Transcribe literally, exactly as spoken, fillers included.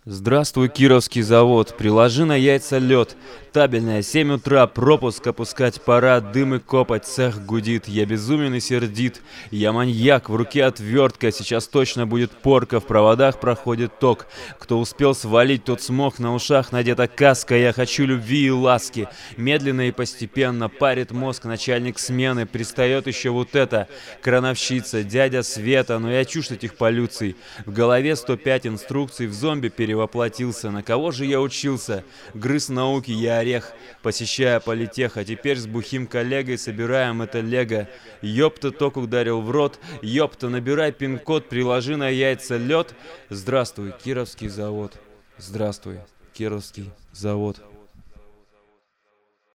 Здравствуй, Кировский завод, приложи на яйца лед. Табельная, семь утра, пропуск опускать пора, дым и копоть, цех гудит. Я безумен и сердит, я маньяк, в руке отвертка, сейчас точно будет порка, в проводах проходит ток. Кто успел свалить, тот смог, на ушах надета каска, я хочу любви и ласки. Медленно и постепенно парит мозг, начальник смены, пристает еще вот это, крановщица, дядя Света, но я чушь этих полюций. В голове сто пять инструкций, в зомби перевоплотился. На кого же я учился? Грыз науки я орех, посещая политех, а теперь с бухим коллегой собираем это лего. Ёпта, ток ударил в рот, ёпта, набирай пин-код, приложи на яйца лед. Здравствуй, Кировский завод. Здравствуй, Кировский завод.